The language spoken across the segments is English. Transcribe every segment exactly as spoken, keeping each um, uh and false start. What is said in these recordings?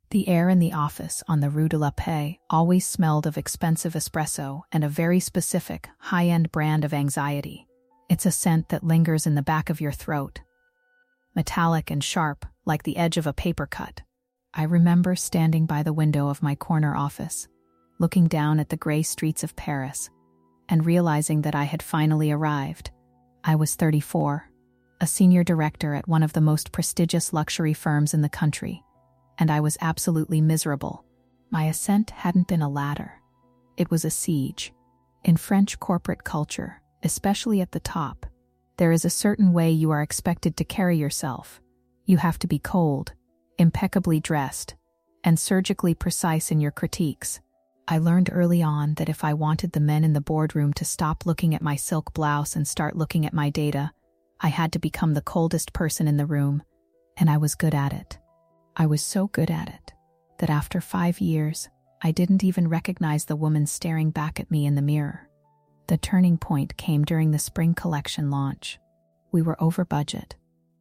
The air in the office on the Rue de la Paix always smelled of expensive espresso and a very specific, high-end brand of anxiety. It's a scent that lingers in the back of your throat, metallic and sharp, like the edge of a paper cut. I remember standing by the window of my corner office, looking down at the gray streets of Paris, and realizing that I had finally arrived. I was thirty-four, a senior director at one of the most prestigious luxury firms in the country, and I was absolutely miserable. My ascent hadn't been a ladder. It was a siege. In French corporate culture, especially at the top, there is a certain way you are expected to carry yourself. You have to be cold, impeccably dressed, and surgically precise in your critiques. I learned early on that if I wanted the men in the boardroom to stop looking at my silk blouse and start looking at my data, I had to become the coldest person in the room, and I was good at it. I was so good at it that after five years, I didn't even recognize the woman staring back at me in the mirror. The turning point came during the spring collection launch. We were over budget,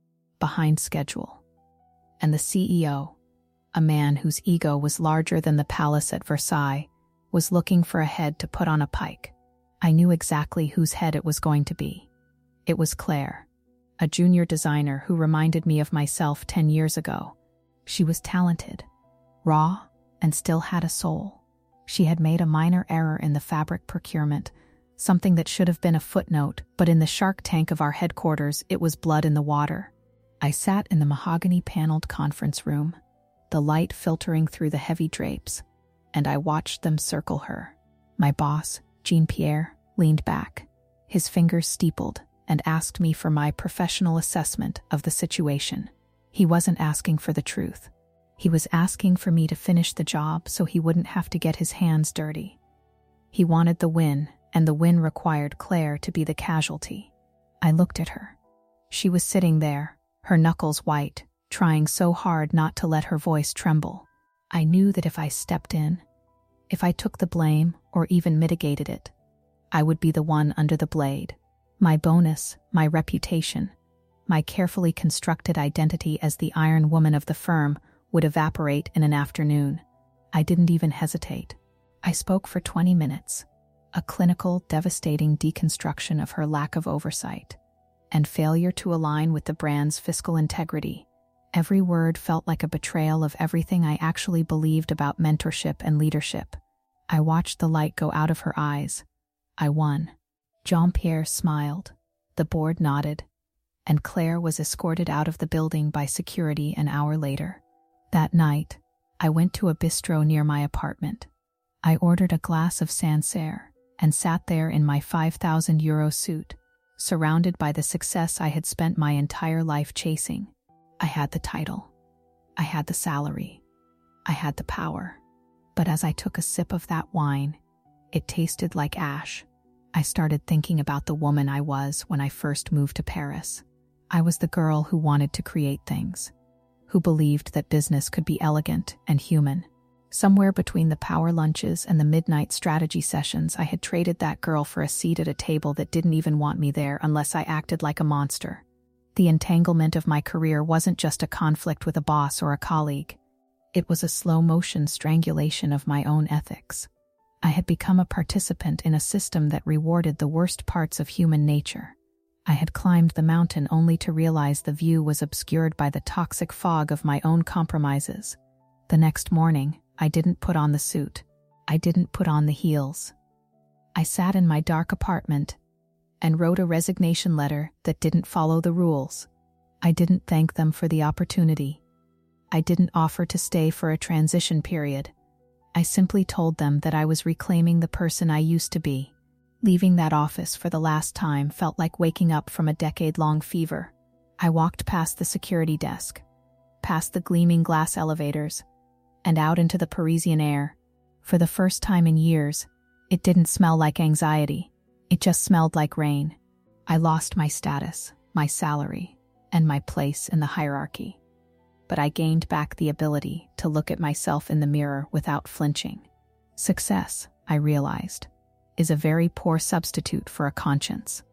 behind schedule, and the C E O, a man whose ego was larger than the palace at Versailles, was looking for a head to put on a pike. I knew exactly whose head it was going to be. It was Claire, a junior designer who reminded me of myself ten years ago. She was talented, raw, and still had a soul. She had made a minor error in the fabric procurement, something that should have been a footnote, but in the shark tank of our headquarters, it was blood in the water. I sat in the mahogany-paneled conference room, the light filtering through the heavy drapes, and I watched them circle her. My boss, Jean-Pierre, leaned back, his fingers steepled, and asked me for my professional assessment of the situation. He wasn't asking for the truth. He was asking for me to finish the job so he wouldn't have to get his hands dirty. He wanted the win, and the win required Claire to be the casualty. I looked at her. She was sitting there, her knuckles white, trying so hard not to let her voice tremble. I knew that if I stepped in, if I took the blame or even mitigated it, I would be the one under the blade. My bonus, my reputation, my carefully constructed identity as the Iron Woman of the firm would evaporate in an afternoon. I didn't even hesitate. I spoke for twenty minutes, a clinical, devastating deconstruction of her lack of oversight and failure to align with the brand's fiscal integrity. Every word felt like a betrayal of everything I actually believed about mentorship and leadership. I watched the light go out of her eyes. I won. Jean-Pierre smiled, the board nodded, and Claire was escorted out of the building by security an hour later. That night, I went to a bistro near my apartment. I ordered a glass of Sancerre and sat there in my five thousand euro suit, surrounded by the success I had spent my entire life chasing. I had the title. I had the salary. I had the power. But as I took a sip of that wine, it tasted like ash. I started thinking about the woman I was when I first moved to Paris. I was the girl who wanted to create things, who believed that business could be elegant and human. Somewhere between the power lunches and the midnight strategy sessions, I had traded that girl for a seat at a table that didn't even want me there unless I acted like a monster. The entanglement of my career wasn't just a conflict with a boss or a colleague. It was a slow-motion strangulation of my own ethics. I had become a participant in a system that rewarded the worst parts of human nature. I had climbed the mountain only to realize the view was obscured by the toxic fog of my own compromises. The next morning, I didn't put on the suit. I didn't put on the heels. I sat in my dark apartment and wrote a resignation letter that didn't follow the rules. I didn't thank them for the opportunity. I didn't offer to stay for a transition period. I simply told them that I was reclaiming the person I used to be. Leaving that office for the last time felt like waking up from a decade-long fever. I walked past the security desk, past the gleaming glass elevators, and out into the Parisian air. For the first time in years, it didn't smell like anxiety. It just smelled like rain. I lost my status, my salary, and my place in the hierarchy. But I gained back the ability to look at myself in the mirror without flinching. Success, I realized, is a very poor substitute for a conscience.